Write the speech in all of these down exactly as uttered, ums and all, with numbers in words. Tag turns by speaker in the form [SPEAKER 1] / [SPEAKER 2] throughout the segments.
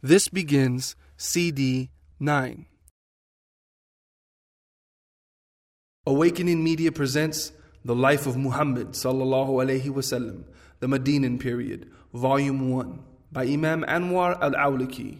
[SPEAKER 1] This begins C D nine. Awakening Media presents The Life of Muhammad sallallahu alaihi wasallam, the Medinan Period, Volume one, by Imam Anwar al-Awlaki.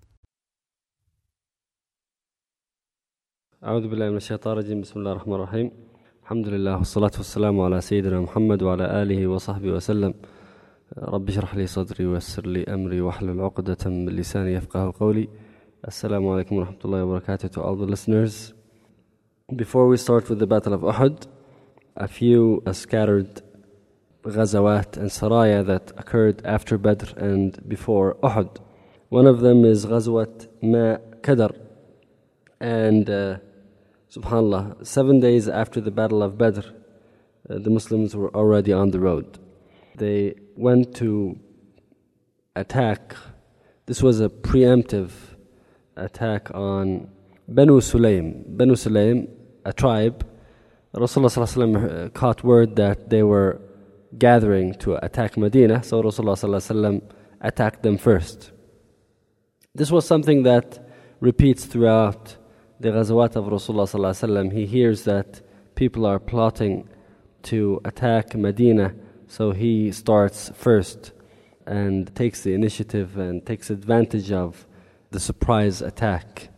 [SPEAKER 2] أعوذ بالله من الشيطان الرجيم بسم الله الرحمن الرحيم الحمد لله والصلاة والسلام على سيدنا محمد وعلى آله وصحبه وسلم رب اشرح لي صدري ويسر لي أمري واحلل عقدة من لساني يفقهوا قولي. Assalamu alaikum wa rahmatullahi wa barakatuh to all the listeners. Before we start with the Battle of Uhud, a few scattered ghazawat and saraya that occurred after Badr and before Uhud. One of them is Ghazwat Ma Kadar, and uh, subhanallah, seven days after the Battle of Badr, uh, the Muslims were already on the road. They went to attack. This was a preemptive attack on Banu Sulaym. Banu Sulaym, a tribe. Rasulullah sallallahu alaihi wasallam caught word that they were gathering to attack Medina, so Rasulullah sallallahu alaihi wasallam attacked them first. This was something that repeats throughout the ghazawat of Rasulullah sallallahu alaihi wasallam. He hears that people are plotting to attack Medina, so he starts first and takes the initiative and takes advantage of the surprise attack.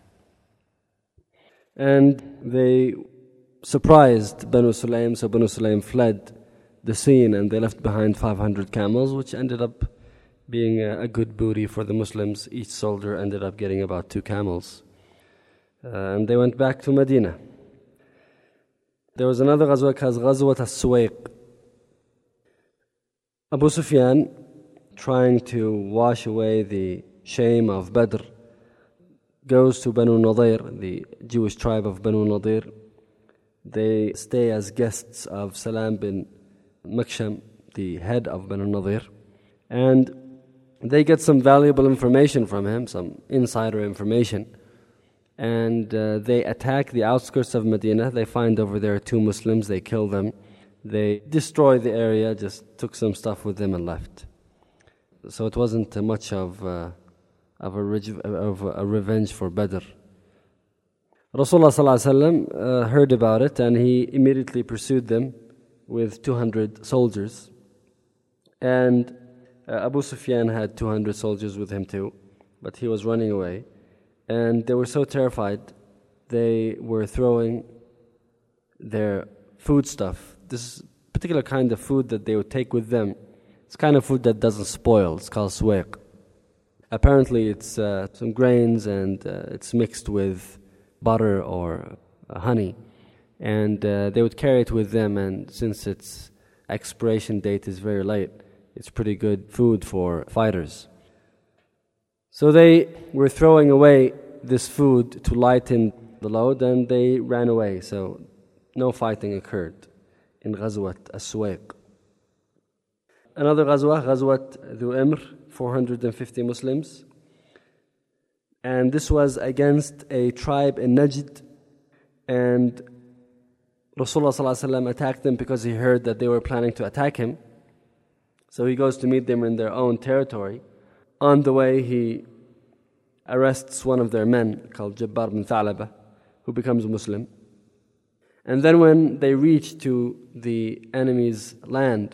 [SPEAKER 2] And they surprised Banu Sulaym, so Banu Sulaym fled the scene and they left behind five hundred camels, which ended up being a, a good booty for the Muslims. Each soldier ended up getting about two camels. Uh, and they went back to Medina. There was another ghazwa called Ghazwat al-Suwayq. Abu Sufyan, trying to wash away the shame of Badr, goes to Banu Nadir, the Jewish tribe of Banu Nadir. They stay as guests of Salam bin Maksham, the head of Banu Nadir, and they get some valuable information from him, some insider information, and uh, they attack the outskirts of Medina. They find over there two Muslims, they kill them, they destroy the area, just took some stuff with them and left. So it wasn't uh, much of, uh, of, a reg- of a revenge for Badr. Rasulullah sallallahu alaihi wasallam uh, heard about it and he immediately pursued them with two hundred soldiers. And uh, Abu Sufyan had two hundred soldiers with him too, but he was running away. And they were so terrified, they were throwing their food stuff. This particular kind of food that they would take with them, it's kind of food that doesn't spoil. It's called suwayq. Apparently it's uh, some grains and uh, it's mixed with butter or uh, honey. And uh, they would carry it with them, and since its expiration date is very late, it's pretty good food for fighters. So they were throwing away this food to lighten the load and they ran away. So no fighting occurred in Ghazwat al-Suwayq. Another Ghazwa, Ghazwat Dhu Imr, four hundred fifty Muslims. And this was against a tribe in Najd. And Rasulullah sallallahu alaihi wasallam attacked them because he heard that they were planning to attack him. So he goes to meet them in their own territory. On the way, he arrests one of their men called Jabbar bin Tha'laba, who becomes a Muslim. And then when they reach to the enemy's land,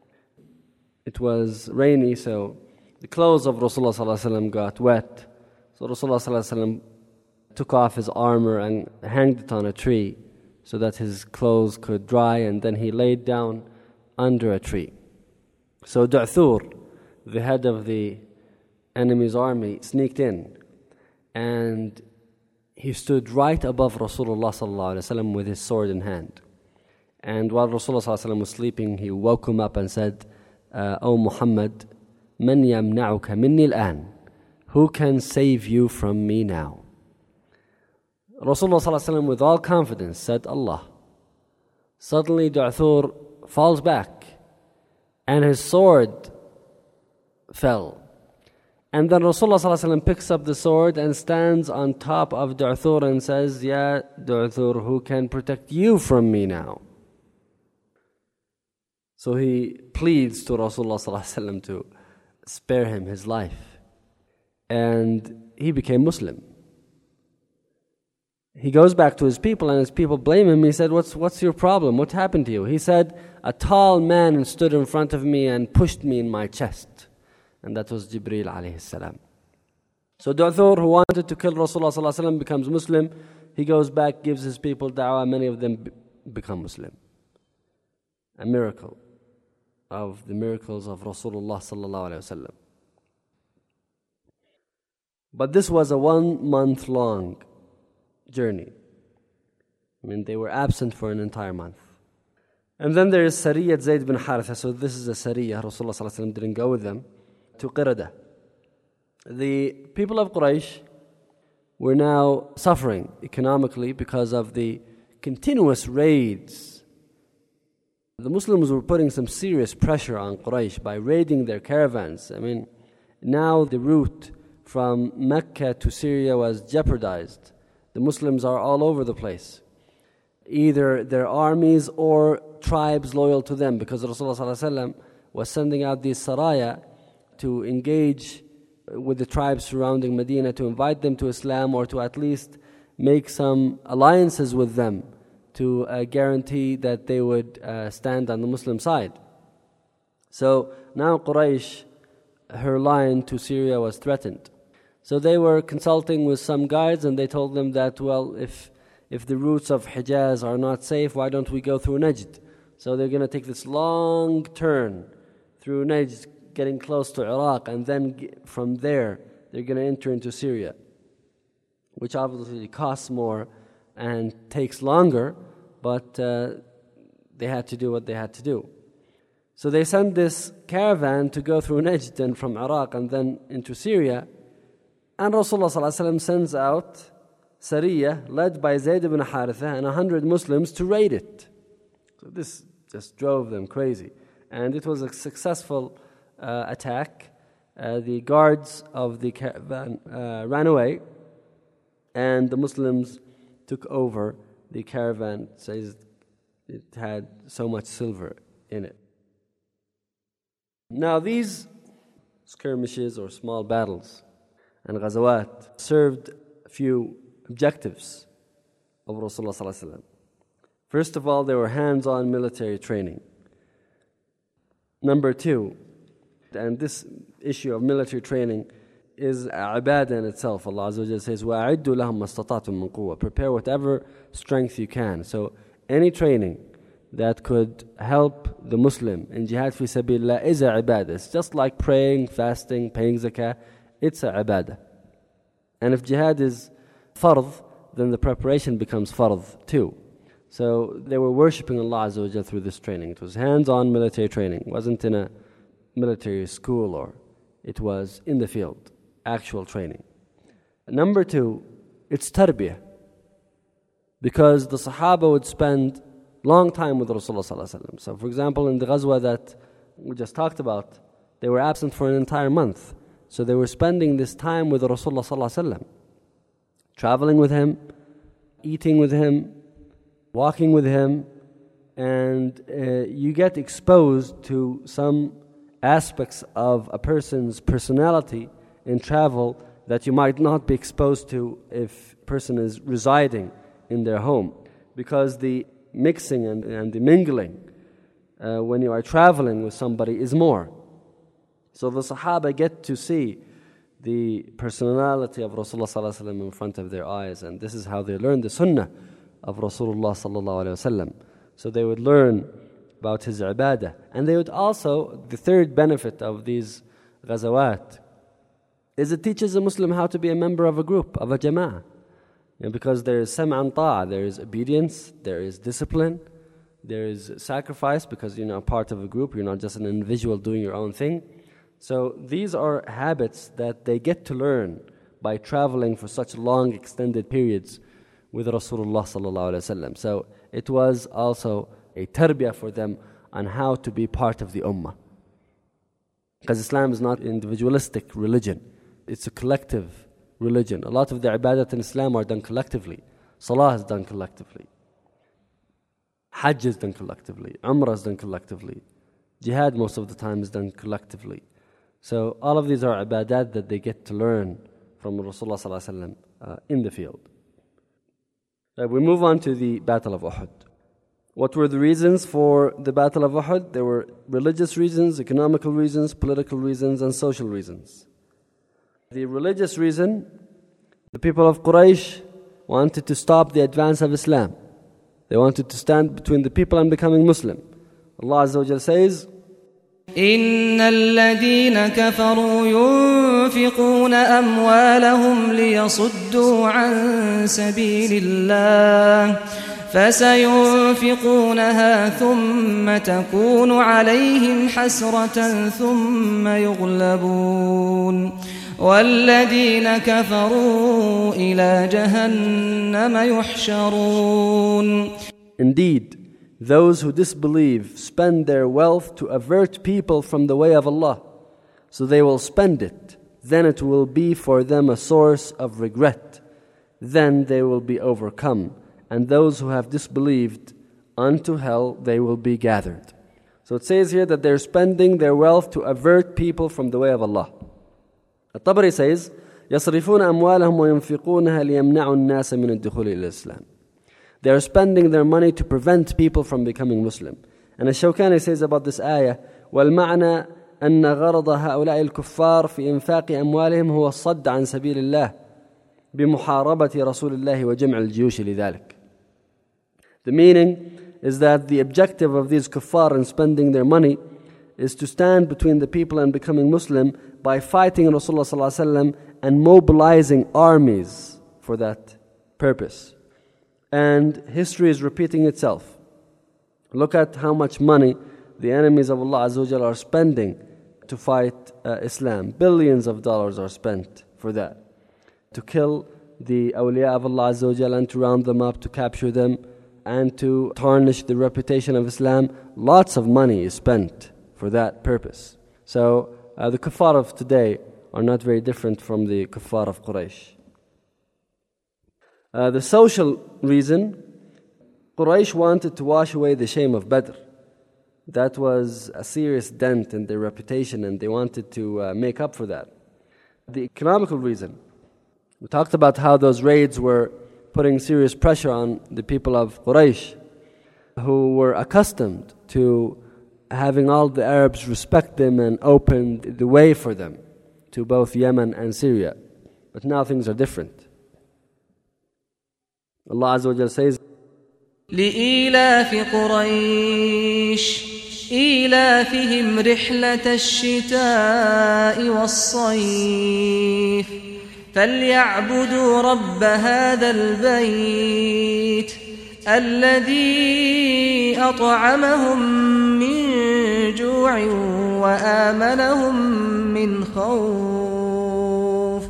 [SPEAKER 2] it was rainy, so the clothes of Rasulullah sallallahu alaihi wasallam got wet. So Rasulullah sallallahu alaihi wasallam took off his armor and hanged it on a tree so that his clothes could dry, and then he laid down under a tree. So Du'thur, the head of the enemy's army, sneaked in and he stood right above Rasulullah sallallahu alaihi wasallam with his sword in hand. And while Rasulullah sallallahu alaihi wasallam was sleeping, he woke him up and said, uh, "O Muhammad, man yamna'uka minni al-an? Who can save you from me now?" Rasulullah sallallahu alaihi wasallam, with all confidence, said, "Allah." Suddenly Du'thur falls back and his sword fell. And then Rasulullah sallallahu alaihi wasallam picks up the sword and stands on top of Du'thur and says, "Ya Du'thur, who can protect you from me now?" So he pleads to Rasulullah sallallahu alaihi wasallam to spare him his life. and he became Muslim. He goes back to his people, and his people blame him. He said, what's, what's your problem? What happened to you? He said, a tall man stood in front of me and pushed me in my chest. And that was Jibreel alayhi salam. So Du'thur, who wanted to kill Rasulullah sallallahu alaihi wasallam, becomes Muslim. He goes back, gives his people da'wah. Many of them b- become Muslim. A miracle of the miracles of Rasulullah sallallahu alaihi wasallam. But this was a one-month-long journey. I mean, they were absent for an entire month. And then there is Sariyat Zayd bin Haritha. So this is a Sariyah. Rasulullah sallallahu alaihi wasallam didn't go with them to Qirada. The people of Quraysh were now suffering economically because of the continuous raids. The Muslims were putting some serious pressure on Quraysh by raiding their caravans. I mean, now the route from Mecca to Syria was jeopardized. The Muslims are all over the place. Either their armies or tribes loyal to them, because Rasulullah sallallahu alaihi wasallam was sending out these saraya to engage with the tribes surrounding Medina, to invite them to Islam, or to at least make some alliances with them to uh, guarantee that they would uh, stand on the Muslim side. So now Quraysh, her line to Syria was threatened. So they were consulting with some guides, and they told them that, well, if if the routes of Hijaz are not safe, why don't we go through Najd? So they're going to take this long turn through Najd, getting close to Iraq, and then from there they're going to enter into Syria, which obviously costs more and takes longer, but uh, they had to do what they had to do. So they sent this caravan to go through Najd and from Iraq and then into Syria, and Rasulullah sallallahu alaihi wasallam sends out Sariyah led by Zayd ibn Haritha and a hundred Muslims to raid it. So this just drove them crazy, and it was a successful uh, attack. Uh, the guards of the caravan uh, ran away, and the Muslims took over the caravan. It says it had so much silver in it. Now these skirmishes or small battles and ghazawat served a few objectives of Rasulullah sallallahu alaihi wasallam. First of all, they were hands-on military training. Number two, and this issue of military training is ibadah in itself. Allah Azza wa Jalla says, وَأَعِدُّوا لَهُمْ مَا اسْتَطَعْتُم مِّن قُوَّةٍ. Prepare whatever strength you can. So any training that could help the Muslim in jihad fi sabilillah is a ibadah. It's just like praying, fasting, paying zakah. It's a ibadah. And if jihad is fard, then the preparation becomes fard too. So they were worshipping Allah Azza wa Jalla through this training. It was hands-on military training. It wasn't in a military school, or it was in the field, actual training. Number two, it's tarbiyah. Because the Sahaba would spend long time with Rasulullah sallallahu alaihi wasallam. So for example, in the ghazwa that we just talked about, they were absent for an entire month. So they were spending this time with Rasulullah sallallahu alaihi wasallam, traveling with him, eating with him, walking with him, and uh, you get exposed to some aspects of a person's personality in travel that you might not be exposed to if a person is residing in their home. Because the mixing and, and the mingling uh, when you are traveling with somebody is more. So the Sahaba get to see the personality of Rasulullah sallallahu alaihi wasallam in front of their eyes, and this is how they learn the sunnah of Rasulullah sallallahu alaihi wasallam. So they would learn about his ibadah, and they would also, the third benefit of these ghazawat is it teaches a Muslim how to be a member of a group, of a jama'ah. You know, because there is sam'an ta'a, there is obedience, there is discipline, there is sacrifice, because you're not part of a group, you're not just an individual doing your own thing. So these are habits that they get to learn by traveling for such long extended periods with Rasulullah sallallahu alaihi wasallam. So it was also a tarbiyah for them on how to be part of the ummah. Because Islam is not an individualistic religion, it's a collective religion. A lot of the ibadat in Islam are done collectively. Salah is done collectively. Hajj is done collectively. Umrah is done collectively. Jihad most of the time is done collectively. So all of these are ibadat that they get to learn from Rasulullah sallallahu alaihi wasallam uh, in the field. Uh, we move on to the Battle of Uhud. What were the reasons for the Battle of Uhud? There were religious reasons, economical reasons, political reasons, and social reasons. The religious reason, the people of Quraysh wanted to stop the advance of Islam. They wanted to stand between the people and becoming Muslim. Allah Azza wa Jal says,
[SPEAKER 3] إن الذين كفروا ينفقون أموالهم ليصدوا عن سبيل الله فسينفقونها ثم تكون عليهم حسرة ثم يغلبون والذين كفروا إلى جهنم يحشرون.
[SPEAKER 2] Indeed, those who disbelieve spend their wealth to avert people from the way of Allah. So they will spend it. Then it will be for them a source of regret. Then they will be overcome. And those who have disbelieved, unto hell they will be gathered. So it says here that they're spending their wealth to avert people from the way of Allah. At-Tabari says, يَصْرِفُونَ أَمْوَالَهُمْ وَيُنْفِقُونَهَا لِيَمْنَعُوا النَّاسَ مِنَ الدُّخُولِ إِلَى الإسلام. They are spending their money to prevent people from becoming Muslim. And Ash-Shawkani says about this ayah, وَالْمَعْنَى أَنَّ غَرَضَ هؤلاء الكفار في إنفاق أموالهم هو الصد عن سبيل الله بمحاربة رسول الله وجمع الجيوش لذلك. The meaning is that the objective of these kuffar in spending their money is to stand between the people and becoming Muslim by fighting Rasulullah sallallahu alaihi wasallam and mobilizing armies for that purpose. And history is repeating itself. Look at how much money the enemies of Allah Azza wa Jalla are spending to fight uh, Islam. Billions of dollars are spent for that. To kill the awliya of Allah Azza wa Jalla and to round them up, to capture them, and to tarnish the reputation of Islam. Lots of money is spent for that purpose. So uh, the kuffar of today are not very different from the kuffar of Quraysh. Uh, the social reason, Quraysh wanted to wash away the shame of Badr. That was a serious dent in their reputation, and they wanted to uh, make up for that. The economical reason, we talked about how those raids were putting serious pressure on the people of Quraysh, who were accustomed to having all the Arabs respect them and open the way for them to both Yemen and Syria. But now things are different. Allah Azza wa Jalla says,
[SPEAKER 3] لإيلاف قريش إيلافهم رحلة الشتاء والصيف فليعبدوا رب هذا البيت الذي أطعمهم من جوع وآمنهم من خوف.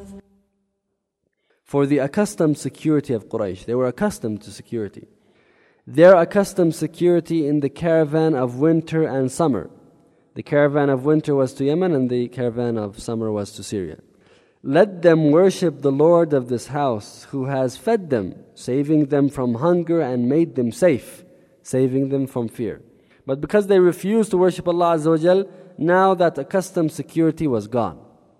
[SPEAKER 2] For the accustomed security of Quraysh, they were accustomed to security. Their accustomed security in the caravan of winter and summer. The caravan of winter was to Yemen and the caravan of summer was to Syria. Let them worship the Lord of this house who has fed them, saving them from hunger and made them safe, saving them from fear. But because they refused to worship Allah Azza wa Jal, now that accustomed security was gone.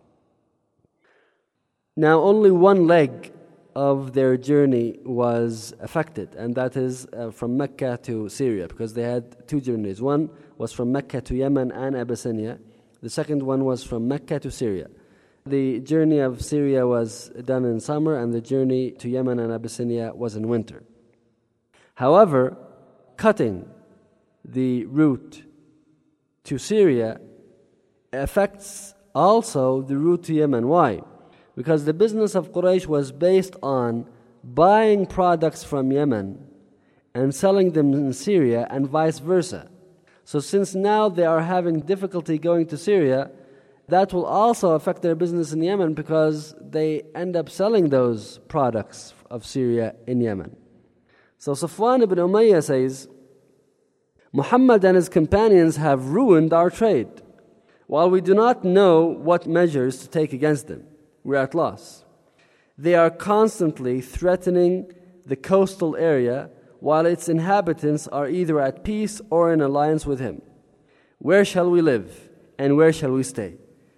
[SPEAKER 2] Now only one leg of their journey was affected, and that is uh, from Mecca to Syria, because they had two journeys. One was from Mecca to Yemen and Abyssinia. The second one was from Mecca to Syria. The journey of Syria was done in summer, and the journey to Yemen and Abyssinia was in winter. However, cutting the route to Syria affects also the route to Yemen. Why? Because the business of Quraysh was based on buying products from Yemen and selling them in Syria and vice versa. So since now they are having difficulty going to Syria, that will also affect their business in Yemen because they end up selling those products of Syria in Yemen. So Safwan ibn Umayyah says, Muhammad and his companions have ruined our trade. While we do not know what measures to take against them, we're at loss. They are constantly threatening the coastal area while its inhabitants are either at peace or in alliance with him. Where shall we live and where shall we stay?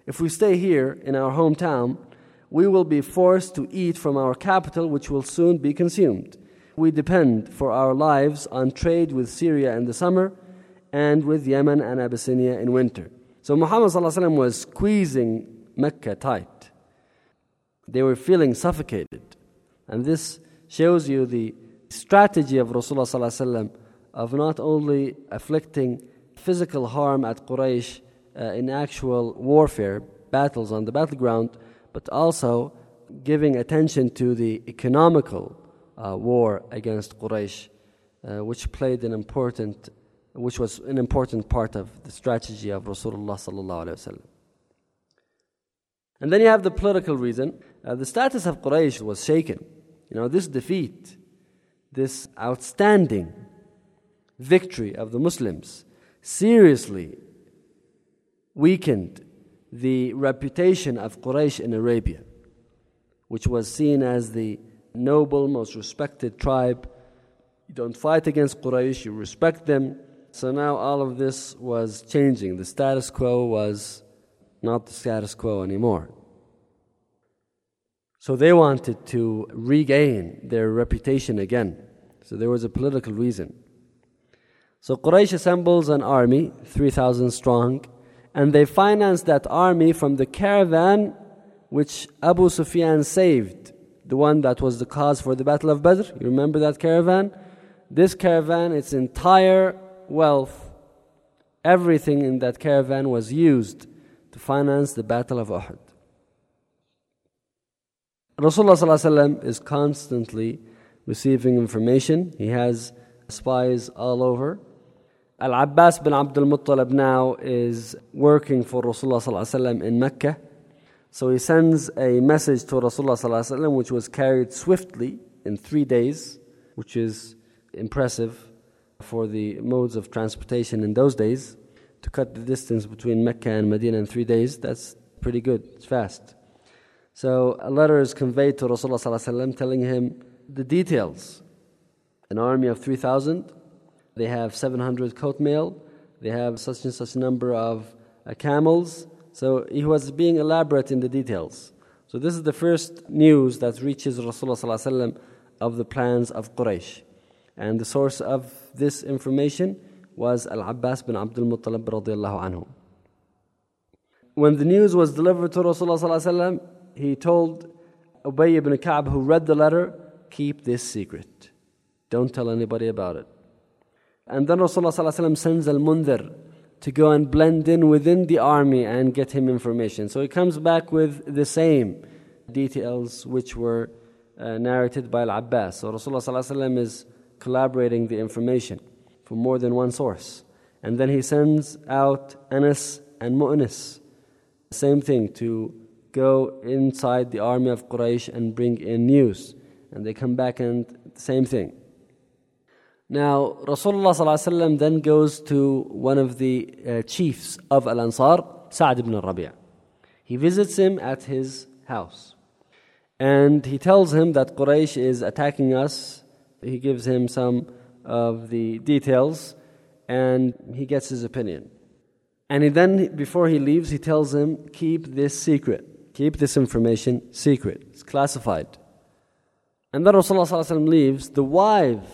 [SPEAKER 2] If we stay here in our hometown, we will be forced to eat from our capital, which will soon be consumed. We depend for our lives on trade with Syria in the summer and with Yemen and Abyssinia in winter. So Muhammad ﷺ was squeezing Mecca tight. They were feeling suffocated. And this shows you the strategy of Rasulullah ﷺ of not only afflicting physical harm at Quraysh uh, in actual warfare, battles on the battleground, but also giving attention to the economical uh, war against Quraysh, uh, which played an important, which was an important part of the strategy of Rasulullah sallallahu alaihi wasallam. And then you have the political reason. Uh, the status of Quraysh was shaken. You know, this defeat, this outstanding victory of the Muslims seriously weakened the reputation of Quraysh in Arabia, which was seen as the noble, most respected tribe. You don't fight against Quraysh, you respect them. So now all of this was changing. The status quo was not the status quo anymore. So they wanted to regain their reputation again. So there was a political reason. So Quraysh assembles an army, three thousand strong, and they financed that army from the caravan which Abu Sufyan saved, the one that was the cause for the Battle of Badr. You remember that caravan? This caravan, its entire wealth, everything in that caravan was used to finance the Battle of Uhud. Rasulullah ﷺ is constantly receiving information. He has spies all over. Al-Abbas bin Abdul Muttalib now is working for Rasulullah ﷺ in Mecca. So he sends a message to Rasulullah ﷺ which was carried swiftly in three days, which is impressive for the modes of transportation in those days. To cut the distance between Mecca and Medina in three days, that's pretty good, it's fast. So a letter is conveyed to Rasulullah ﷺ telling him the details. An army of three thousand, they have seven hundred coat mail, they have such and such number of uh, camels. So he was being elaborate in the details. So this is the first news that reaches Rasulullah ﷺ of the plans of Quraysh. And the source of this information was Al-Abbas bin Abdul Muttalib radiyallahu anhu. When the news was delivered to Rasulullah ﷺ, he told Ubay ibn Ka'b, who read the letter, keep this secret. Don't tell anybody about it. And then Rasulullah ﷺ sends Al-Mundhir to go and blend in within the army and get him information. So he comes back with the same details which were uh, narrated by Al-Abbas. So Rasulullah ﷺ is collaborating the information from more than one source. And then he sends out Anas and Mu'nis, same thing, to go inside the army of Quraysh and bring in news. And they come back and same thing. Now, Rasulullah ﷺ then goes to one of the uh, chiefs of Al-Ansar, Sa'd ibn Rabi'. He visits him at his house. And he tells him that Quraysh is attacking us. He gives him some of the details, and he gets his opinion. And he then, before he leaves, he tells him, keep this secret. Keep this information secret. It's classified. And then Rasulullah ﷺ leaves. The wife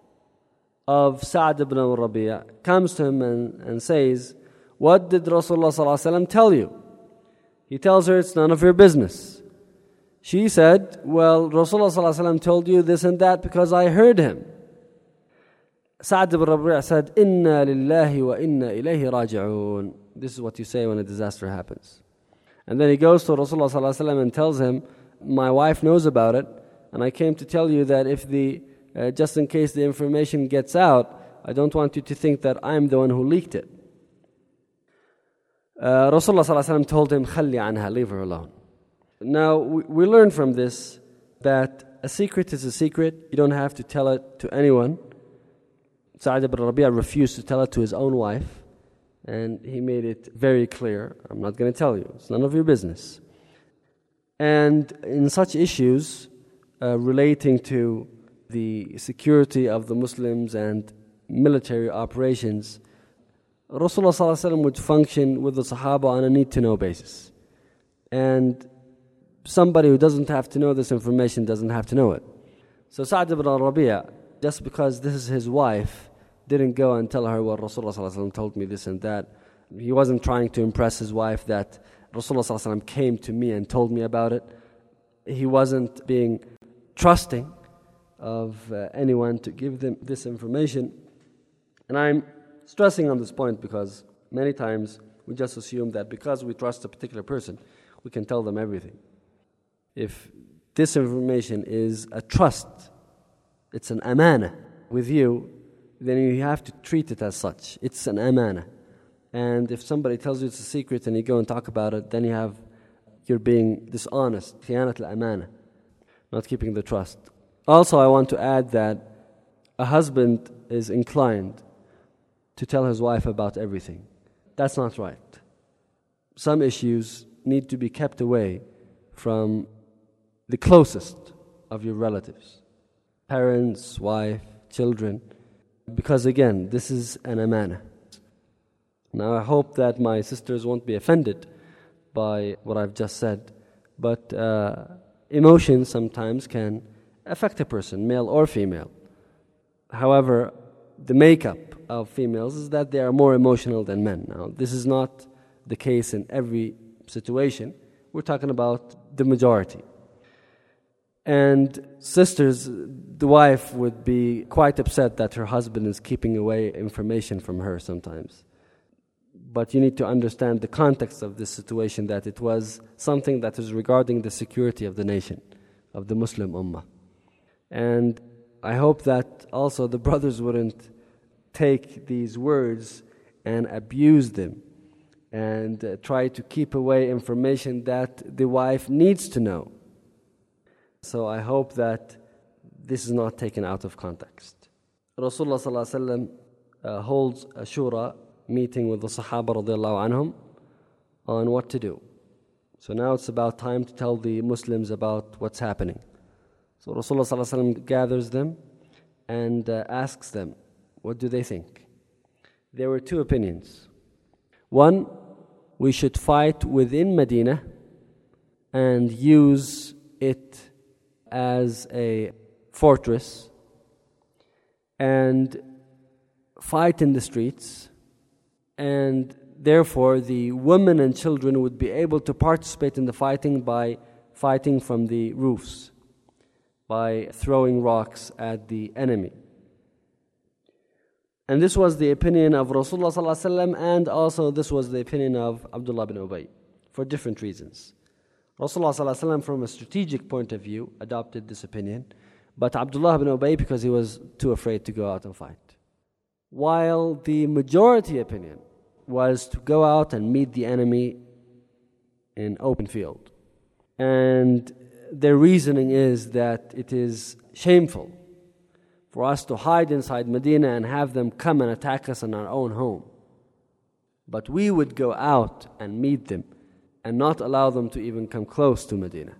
[SPEAKER 2] of Sa'd ibn Rabi' comes to him and, and says, what did Rasulullah ﷺ tell you? He tells her, it's none of your business. She said, well, Rasulullah ﷺ told you this and that because I heard him. Sa'd ibn Rabi' said, Inna lillahi wa inna ilayhi raji'un. This is what you say when a disaster happens. And then he goes to Rasulullah ﷺ and tells him, my wife knows about it, and I came to tell you that if the Uh, just in case the information gets out, I don't want you to think that I'm the one who leaked it. Uh, Rasulullah ﷺ told him, خَلِّ عَنْهَا, leave her alone. Now, we, we learn from this that a secret is a secret. You don't have to tell it to anyone. Sa'd ibn Rabi' refused to tell it to his own wife, and he made it very clear, I'm not going to tell you. It's none of your business. And in such issues uh, relating to the security of the Muslims and military operations, Rasulullah ﷺ would function with the Sahaba on a need-to-know basis. And somebody who doesn't have to know this information doesn't have to know it. So Sa'd ibn al-Rabi', just because this is his wife, didn't go and tell her, well, Rasulullah sallallahu alaihi wasallam told me this and that. He wasn't trying to impress his wife that Rasulullah sallallahu alaihi wasallam came to me and told me about it. He wasn't being trusting of uh, anyone to give them this information. And I'm stressing on this point because many times we just assume that because we trust a particular person, we can tell them everything. If this information is a trust, it's an amana with you, then you have to treat it as such. It's an amana. And if somebody tells you it's a secret and you go and talk about it, then you have, you're being dishonest, khiyanat al-amana, not keeping the trust. Also, I want to add that a husband is inclined to tell his wife about everything. That's not right. Some issues need to be kept away from the closest of your relatives, parents, wife, children, because again, this is an amana. Now I hope that my sisters won't be offended by what I've just said, but uh, emotions sometimes can affect a person, male or female. However, the makeup of females is that they are more emotional than men. Now, this is not the case in every situation. We're talking about the majority. And sisters, the wife would be quite upset that her husband is keeping away information from her sometimes. But you need to understand the context of this situation, that it was something that is regarding the security of the nation, of the Muslim Ummah. And I hope that also the brothers wouldn't take these words and abuse them and uh, try to keep away information that the wife needs to know. So I hope that this is not taken out of context. Rasulullah sallallahu alaihi wasallam uh, holds a shura meeting with the Sahaba radiallahu anhum on what to do. So now it's about time to tell the Muslims about what's happening. So Rasulullah sallallahu alaihi wasallam gathers them and uh, asks them, what do they think? There were two opinions. One, we should fight within Medina and use it as a fortress and fight in the streets, and therefore the women and children would be able to participate in the fighting by fighting from the roofs, by throwing rocks at the enemy. And this was the opinion of Rasulullah sallallahu alaihi wasallam, and also this was the opinion of Abdullah bin Ubay, for different reasons. Rasulullah sallallahu alaihi wasallam, from a strategic point of view, adopted this opinion, but Abdullah bin Ubay because he was too afraid to go out and fight. While the majority opinion was to go out and meet the enemy in open field. And their reasoning is that it is shameful for us to hide inside Medina and have them come and attack us in our own home. But we would go out and meet them and not allow them to even come close to Medina.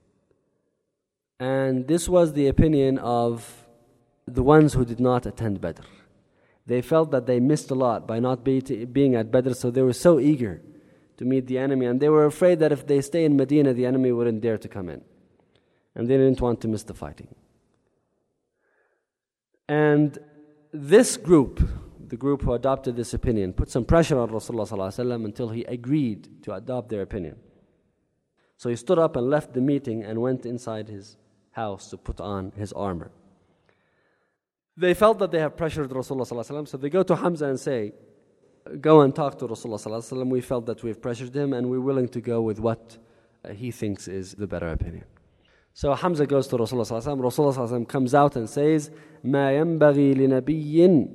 [SPEAKER 2] And this was the opinion of the ones who did not attend Badr. They felt that they missed a lot by not be to, being at Badr, so they were so eager to meet the enemy, and they were afraid that if they stay in Medina, the enemy wouldn't dare to come in. And they didn't want to miss the fighting. And this group, the group who adopted this opinion, put some pressure on Rasulullah sallallahu alaihi wasallam until he agreed to adopt their opinion. So he stood up and left the meeting and went inside his house to put on his armor. They felt that they have pressured Rasulullah sallallahu alaihi wasallam, so they go to Hamza and say, go and talk to Rasulullah sallallahu alaihi wasallam. We felt that we've pressured him and we're willing to go with what uh, he thinks is the better opinion. So Hamza goes to Rasulullah sallallahu alaihi wasallam. Rasulullah sallallahu alaihi wasallam comes out and says, ما ينبغي لنبي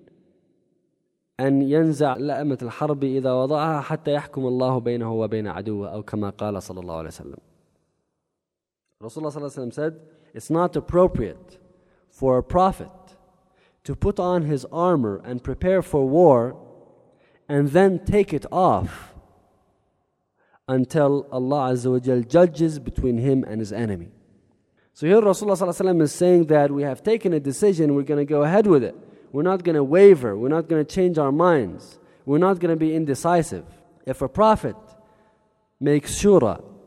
[SPEAKER 2] أن ينزع لأمة الحرب إذا وضعها حتى يحكم الله بينه وبين عدوه أو كما قال صلى الله عليه وسلم. Rasulullah sallallahu alaihi wasallam said, it's not appropriate for a prophet to put on his armor and prepare for war and then take it off until Allah Azza wa Jal judges between him and his enemy. So here Rasulullah sallallahu alaihi wasallam is saying that we have taken a decision, we're going to go ahead with it. We're not going to waver, we're not going to change our minds, we're not going to be indecisive. If a prophet makes shura,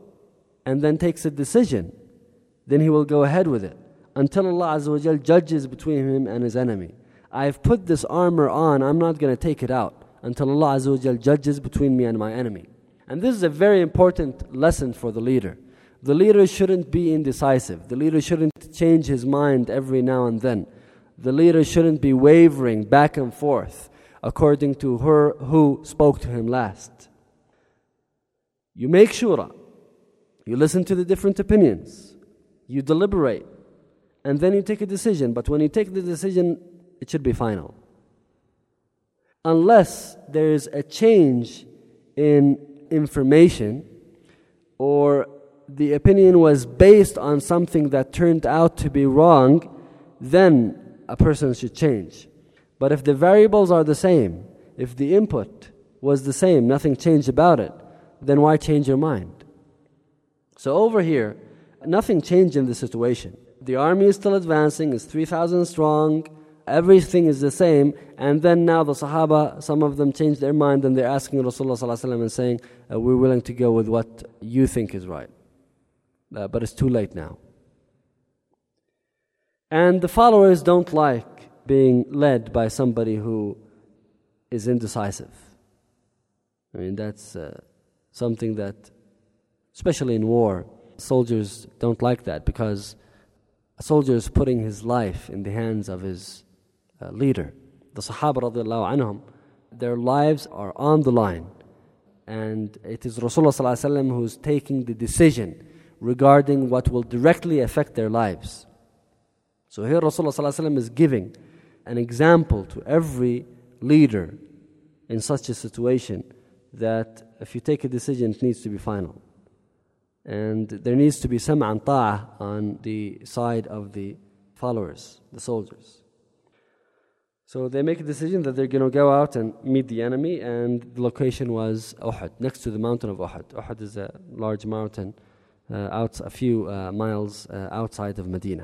[SPEAKER 2] and then takes a decision, then he will go ahead with it until Allah Azza wa Jal judges between him and his enemy. I've put this armor on, I'm not going to take it out until Allah Azza wa Jal judges between me and my enemy. And this is a very important lesson for the leader. The leader shouldn't be indecisive. The leader shouldn't change his mind every now and then. The leader shouldn't be wavering back and forth according to her who spoke to him last. You make shura. You listen to the different opinions. You deliberate. And then you take a decision. But when you take the decision, it should be final. Unless there is a change in information, or the opinion was based on something that turned out to be wrong, then a person should change. But if the variables are the same, if the input was the same, nothing changed about it, then why change your mind? So over here, nothing changed in the situation. The army is still advancing, it's three thousand strong, everything is the same, and then now the Sahaba, some of them changed their mind and they're asking Rasulullah sallallahu alaihi wasallam and saying, uh, we're willing to go with what you think is right. Uh, but it's too late now. And the followers don't like being led by somebody who is indecisive. I mean, that's uh, something that, especially in war, soldiers don't like that, because a soldier is putting his life in the hands of his uh, leader. The Sahaba radiallahu anhum, their lives are on the line. And it is Rasulullah sallallahu alaihi wasallam who's taking the decision regarding what will directly affect their lives. So here Rasulullah sallallahu alaihi wasallam is giving an example to every leader in such a situation, that if you take a decision, it needs to be final. And there needs to be sam'a and ta'ah on the side of the followers, the soldiers. So they make a decision that they're going to go out and meet the enemy, and the location was Uhud, next to the mountain of Uhud. Uhud is a large mountain uh, out a few uh, miles uh, outside of Medina.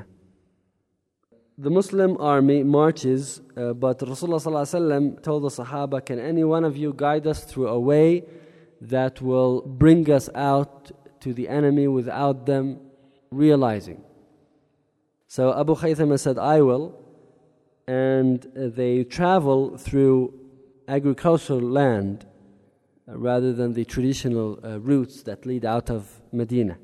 [SPEAKER 2] The Muslim army marches, uh, but Rasulullah sallallahu alaihi wasallam told the Sahaba, can any one of you guide us through a way that will bring us out to the enemy without them realizing? So Abu Khaythama said, I will. And they travel through agricultural land uh, rather than the traditional uh, routes that lead out of Medina.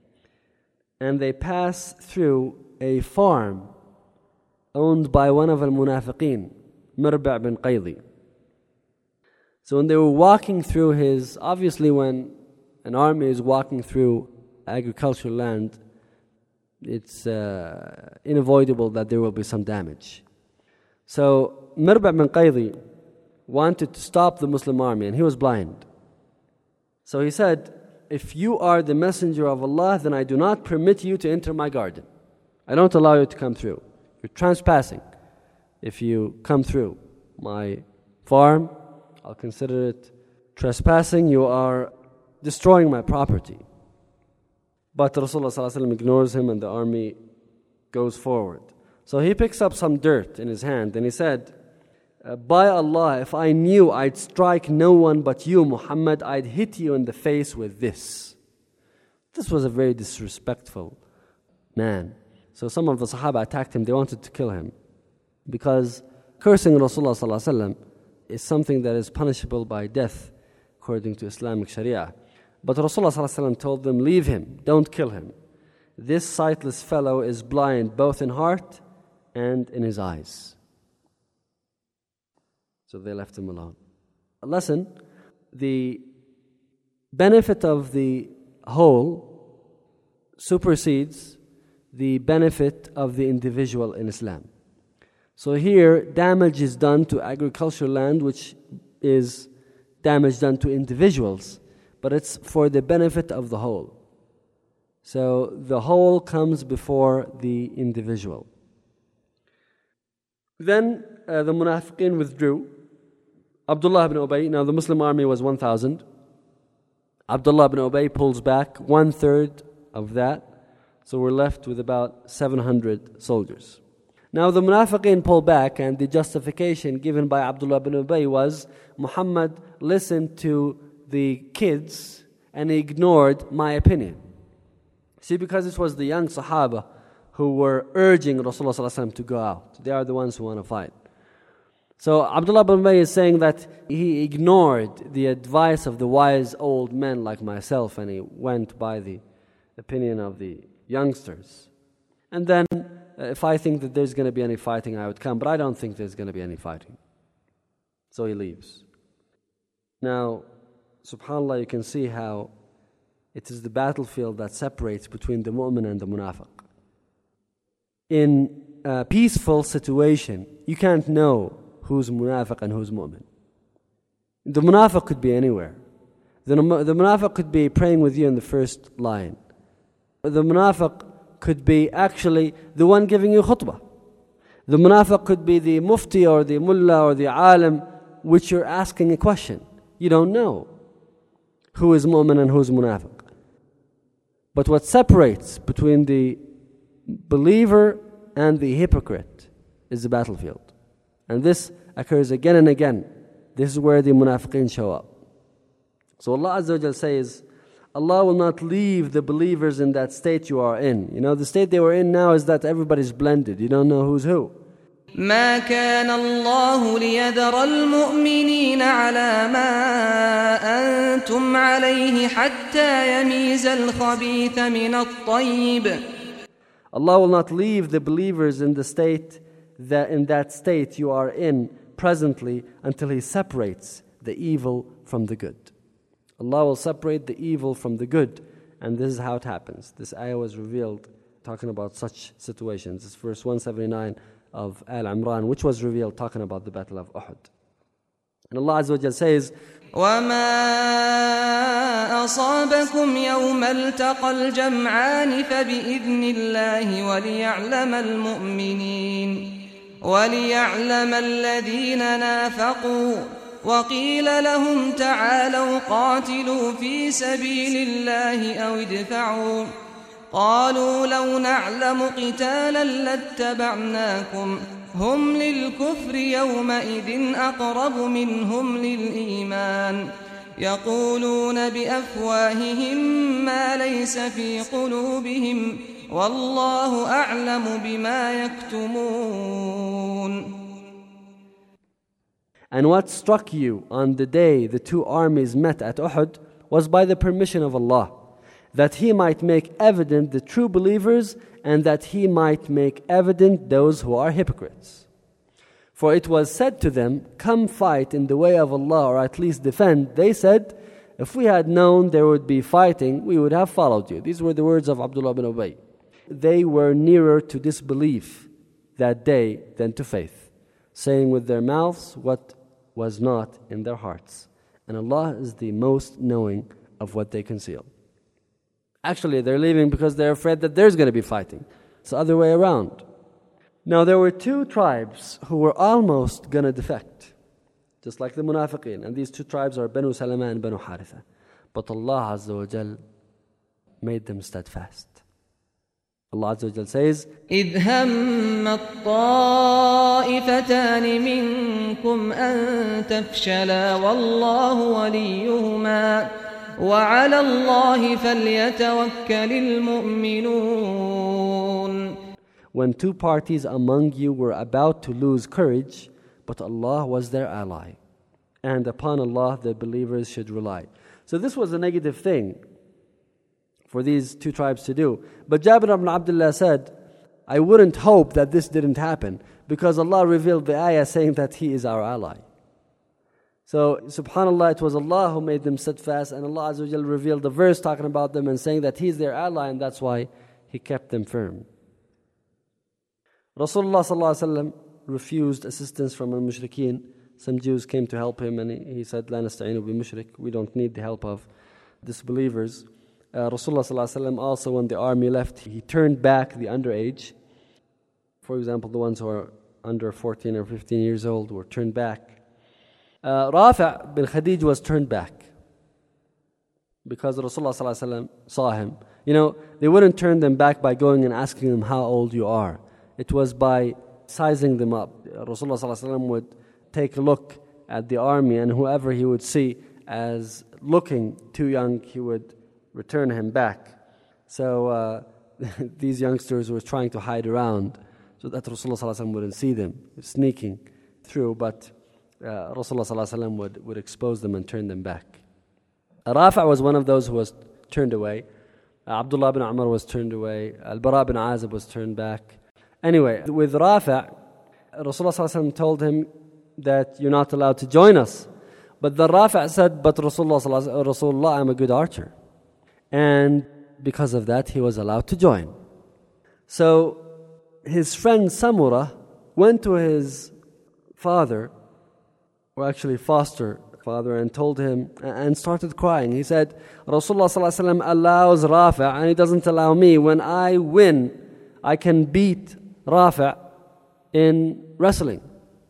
[SPEAKER 2] And they pass through a farm owned by one of al-Munafiqeen, Mirba' bin Qaydi. So when they were walking through his, obviously when an army is walking through agricultural land, it's uh, unavoidable that there will be some damage. So Mirba' bin Qaydi wanted to stop the Muslim army, and he was blind. So he said, if you are the messenger of Allah, then I do not permit you to enter my garden. I don't allow you to come through. You're transpassing. If you come through my farm, I'll consider it trespassing. You are destroying my property. But Rasulullah sallallahu alaihi wasallam ignores him, and the army goes forward. So he picks up some dirt in his hand and he said, by Allah, if I knew I'd strike no one but you, Muhammad, I'd hit you in the face with this. This was a very disrespectful man. So some of the Sahaba attacked him. They wanted to kill him, because cursing Rasulullah sallallahu alaihi wasallam is something that is punishable by death according to Islamic Sharia. But Rasulullah sallallahu alaihi wasallam told them, leave him, don't kill him. This sightless fellow is blind both in heart and in his eyes. So they left him alone. A lesson, the benefit of the whole supersedes the benefit of the individual in Islam. So here, damage is done to agricultural land, which is damage done to individuals, but it's for the benefit of the whole. So the whole comes before the individual. Then uh, the Munafiqeen withdrew. Abdullah ibn Ubay, now the Muslim army was one thousand. Abdullah ibn Ubay pulls back one third of that. So we're left with about seven hundred soldiers. Now the Munafiqeen pull back, and the justification given by Abdullah ibn Ubay was, Muhammad listened to the kids and he ignored my opinion. See, because it was the young Sahaba who were urging Rasulullah sallallahu alaihi wasallam to go out. They are the ones who want to fight. So Abdullah ibn Ubay is saying that he ignored the advice of the wise old men like myself, and he went by the opinion of the youngsters. And then, uh, if I think that there's going to be any fighting, I would come, but I don't think there's going to be any fighting. So he leaves. Now, subhanAllah, you can see how it is the battlefield that separates between the mu'min and the munafiq. In a peaceful situation, you can't know who's munafiq and who's mu'min. The munafiq could be anywhere. The, the munafiq could be praying with you in the first line. The munafiq could be actually the one giving you khutbah. The munafiq could be the mufti or the mullah or the alim which you're asking a question. You don't know who is mu'min and who is munafiq. But what separates between the believer and the hypocrite is the battlefield. And this occurs again and again. This is where the munafiqeen show up. So Allah Azza wa Jal says, Allah will not leave the believers in that state you are in. You know, the state they were in now is that everybody's blended. You don't know who's who.
[SPEAKER 3] ما كان الله ليذر المؤمنين على ما أنتم عليه حتى يميز الخبيث من الطيب.
[SPEAKER 2] Allah will not leave the believers in the state that in that state you are in presently until He separates the evil from the good. Allah will separate the evil from the good, and this is how it happens. This ayah was revealed talking about such situations. It's verse one seventy-nine of Al-Imran, which was revealed talking about the battle of Uhud. And Allah Azza wa Jal says,
[SPEAKER 3] وَمَا أَصَابَكُمْ يَوْمَ الْتَقَى الْجَمْعَانِ فَبِإِذْنِ اللَّهِ وَلِيَعْلَمَ الْمُؤْمِنِينَ وَلِيَعْلَمَ الَّذِينَ نَافَقُوا وَقِيلَ لَهُمْ تَعَالَوْا قَاتِلُوا فِي سَبِيلِ اللَّهِ أَوْ ادْفَعُوا قالوا لو نعلم قتالا لاتبعناكم هم للكفر يومئذ أقرب منهم للإيمان يقولون بأفواههم ما ليس في قلوبهم والله أعلم بما يكتمون.
[SPEAKER 2] And what struck you on the day the two armies met at Uhud was by the permission of Allah, that He might make evident the true believers and that He might make evident those who are hypocrites. For it was said to them, come fight in the way of Allah, or at least defend. They said, if we had known there would be fighting, we would have followed you. These were the words of Abdullah ibn Ubay. They were nearer to disbelief that day than to faith, saying with their mouths what was not in their hearts. And Allah is the most knowing of what they conceal. Actually, they're leaving because they're afraid that there's going to be fighting. It's the other way around. Now, there were two tribes who were almost going to defect, just like the munafiqeen. And these two tribes are Banu Salama and Banu Haritha. But Allah Azza wa Jal made them steadfast. Allah Azza wa Jal says,
[SPEAKER 3] إِذْ هَمَّ الطَّائِفَتَانِ مِنْكُمْ أَن تَفْشَلَا وَاللَّهُ وَلِيُّهُمَا وَعَلَى اللَّهِ فَلْيَتَوَكَّلِ الْمُؤْمِنُونَ.
[SPEAKER 2] When two parties among you were about to lose courage, but Allah was their ally, and upon Allah the believers should rely. So this was a negative thing for these two tribes to do. But Jabir ibn Abdullah said, I wouldn't hope that this didn't happen, because Allah revealed the ayah saying that He is our ally. So, subhanAllah, it was Allah who made them steadfast, and Allah Azza wa Jal revealed the verse talking about them and saying that He is their ally, and that's why He kept them firm. Rasulullah sallallahu alaihi wasallam refused assistance from al-mushrikeen. Some Jews came to help him, and he, he said, "La nasta'inu bi mushrik." We don't need the help of disbelievers. Uh, Rasulullah sallallahu alaihi wasallam also, when the army left, he turned back the underage. For example, the ones who are under fourteen or fifteen years old were turned back. Uh, Rafi' bin Khadij was turned back because Rasulullah sallallahu alaihi wasallam saw him. You know, they wouldn't turn them back by going and asking them how old you are. It was by sizing them up. Rasulullah sallallahu alaihi wasallam would take a look at the army, and whoever he would see as looking too young, he would return him back. So uh, these youngsters were trying to hide around so that Rasulullah sallallahu alaihi wasallam wouldn't see them, sneaking through, but uh, Rasulullah sallallahu alaihi wasallam would, would expose them and turn them back. Rafi' was one of those who was turned away. Uh, Abdullah bin Umar was turned away. Al-Bara bin Azib was turned back. Anyway, with Rafi', Rasulullah sallallahu alaihi wasallam told him that you're not allowed to join us. But the Rafi' said, but Rasulullah, Rasulullah, I'm a good archer. And because of that, he was allowed to join. So his friend Samurah went to his father, or actually foster father, and told him, and started crying. He said, Rasulullah ﷺ allows Rafi' and he doesn't allow me. When I win, I can beat Rafi' in wrestling.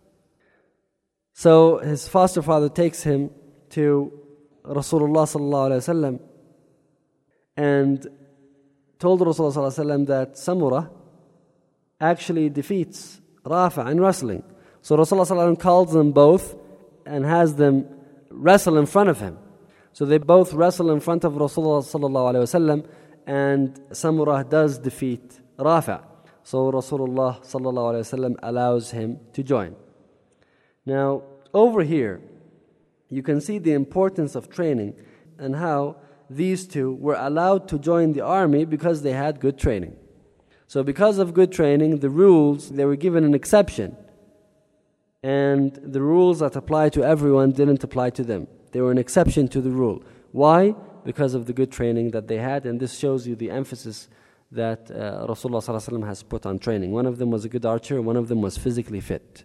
[SPEAKER 2] So his foster father takes him to Rasulullah ﷺ and told Rasulullah ﷺ that Samurah actually defeats Rafi' in wrestling. So Rasulullah ﷺ calls them both and has them wrestle in front of him. So they both wrestle in front of Rasulullah ﷺ, and Samurah does defeat Rafi'. So Rasulullah ﷺ allows him to join. Now, over here, you can see the importance of training and how these two were allowed to join the army because they had good training. So because of good training, the rules, they were given an exception. And the rules that apply to everyone didn't apply to them. They were an exception to the rule. Why? Because of the good training that they had, and this shows you the emphasis that uh, Rasulullah ﷺ has put on training. One of them was a good archer, one of them was physically fit.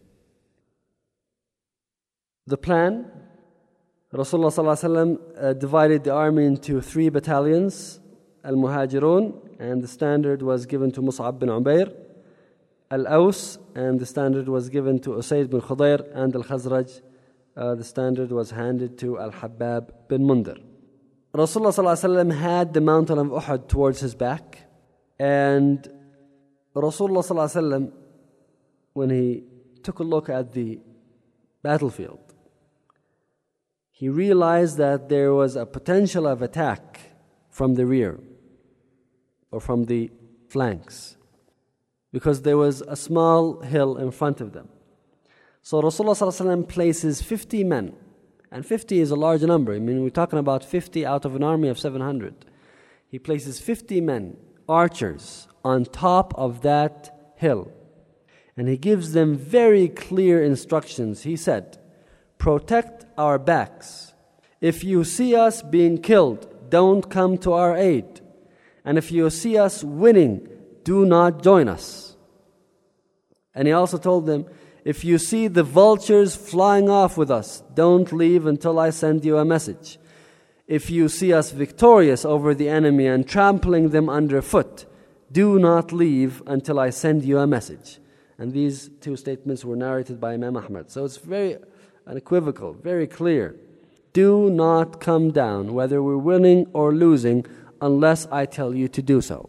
[SPEAKER 2] The plan, Rasulullah ﷺ uh, divided the army into three battalions, Al-Muhajirun, and the standard was given to Mus'ab bin Ubair, Al-Aws, and the standard was given to Usayd bin Khudayr, and Al-Khazraj, uh, the standard was handed to Al-Habbab bin Mundir. Rasulullah ﷺ had the mountain of Uhud towards his back, and Rasulullah ﷺ, when he took a look at the battlefield, he realized that there was a potential of attack from the rear or from the flanks, because there was a small hill in front of them. So Rasulullah ﷺ places fifty men, and fifty is a large number. I mean, we're talking about fifty out of an army of seven hundred. He places fifty men, archers, on top of that hill, and he gives them very clear instructions. He said, protect our backs. If you see us being killed, don't come to our aid. And if you see us winning, do not join us. And he also told them, if you see the vultures flying off with us, don't leave until I send you a message. If you see us victorious over the enemy and trampling them underfoot, do not leave until I send you a message. And these two statements were narrated by Imam Ahmad. So it's very unequivocal, very clear. Do not come down, whether we're winning or losing, unless I tell you to do so.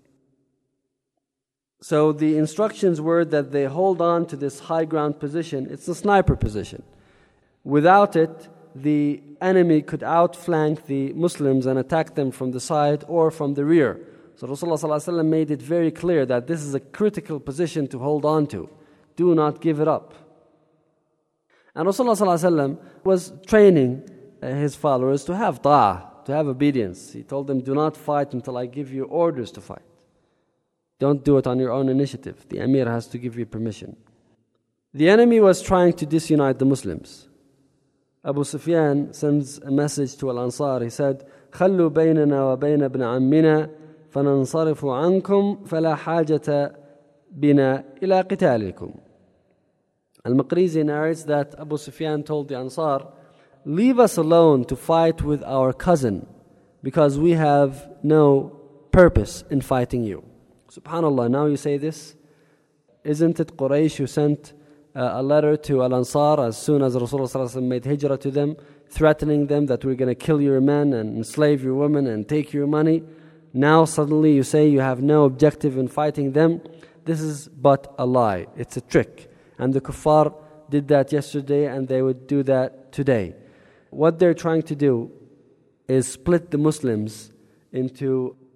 [SPEAKER 2] So the instructions were that they hold on to this high ground position. It's a sniper position. Without it, the enemy could outflank the Muslims and attack them from the side or from the rear. So Rasulullah ﷺ made it very clear that this is a critical position to hold on to. Do not give it up. And Rasulullah ﷺ was training his followers to have ta'ah, to have obedience. He told them, do not fight until I give you orders to fight. Don't do it on your own initiative. The Emir has to give you permission. The enemy was trying to disunite the Muslims. Abu Sufyan sends a message to Al-Ansar. He said, خَلُّوا بَيْنَنَا وَبَيْنَ ابْنَ عَمِّنَا فَنَنْصَرِفُ عَنْكُمْ فَلَا حَاجَةَ بِنَا إِلَىٰ قِتَالِكُمْ. Al-Maqrizi narrates that Abu Sufyan told the Ansar, leave us alone to fight with our cousin, because we have no purpose in fighting you. SubhanAllah, now you say this. Isn't it Quraysh who sent uh, a letter to Al-Ansar as soon as Rasulullah made hijrah to them, threatening them that we're going to kill your men and enslave your women and take your money? Now suddenly you say you have no objective in fighting them. This is but a lie. It's a trick. And the kuffar did that yesterday, and they would do that today. What they're trying to do is split the Muslims into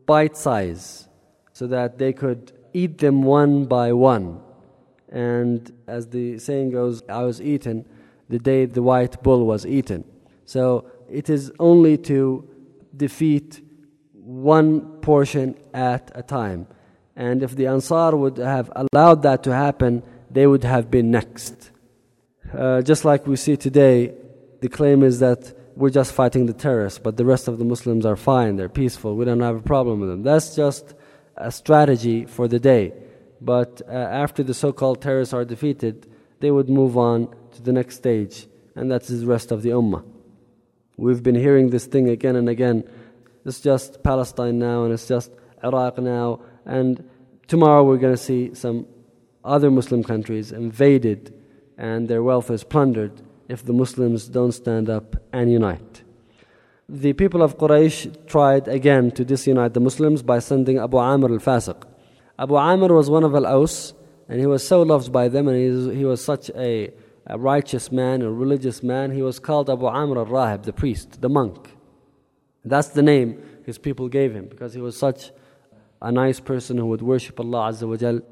[SPEAKER 2] bite size so that they could eat them one by one. And as the saying goes, I was eaten the day the white bull was eaten. So it is only to defeat one portion at a time. And if the Ansar would have allowed that to happen, they would have been next. Uh, just like we see today, the claim is that we're just fighting the terrorists, but the rest of the Muslims are fine, they're peaceful, we don't have a problem with them. That's just a strategy for the day. But uh, after the so-called terrorists are defeated, they would move on to the next stage, and that's the rest of the Ummah. We've been hearing this thing again and again. It's just Palestine now, and it's just Iraq now, and tomorrow we're going to see some other Muslim countries invaded and their wealth is plundered if the Muslims don't stand up and unite. The people of Quraysh tried again to disunite the Muslims by sending Abu Amr al-Fasiq. Abu Amr was one of Al-Aws, and he was so loved by them, and he was, he was such a, a righteous man, a religious man. He was called Abu Amr al-Rahib, the priest, the monk. That's the name his people gave him, because he was such a nice person who would worship Allah Azza wa Jal.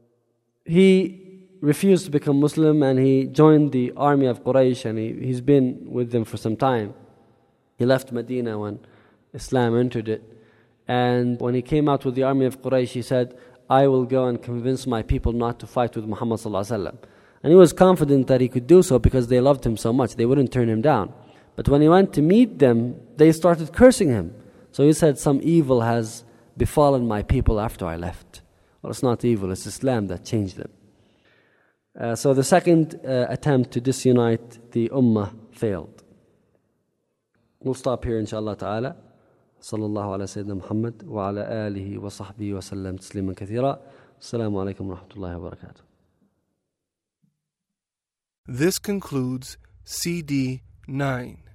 [SPEAKER 2] He refused to become Muslim, and he joined the army of Quraysh, and he, he's been with them for some time. He left Medina when Islam entered it, and when he came out with the army of Quraysh, he said, I will go and convince my people not to fight with Muhammad sallallahu alaihi wasallam. And he was confident that he could do so because they loved him so much, they wouldn't turn him down. But when he went to meet them, they started cursing him. So he said, some evil has befallen my people after I left. Well, it's not evil, it's Islam that changed them. Uh, so the second uh, attempt to disunite the Ummah failed. We'll stop here inshallah ta'ala. Sallallahu ala Sayyidina Muhammad wa ala alihi wa sahbihi wa sallam tasliman kathira. Assalamu alaikum wa rahmatullahi wa barakatuh.
[SPEAKER 1] This concludes C D nine.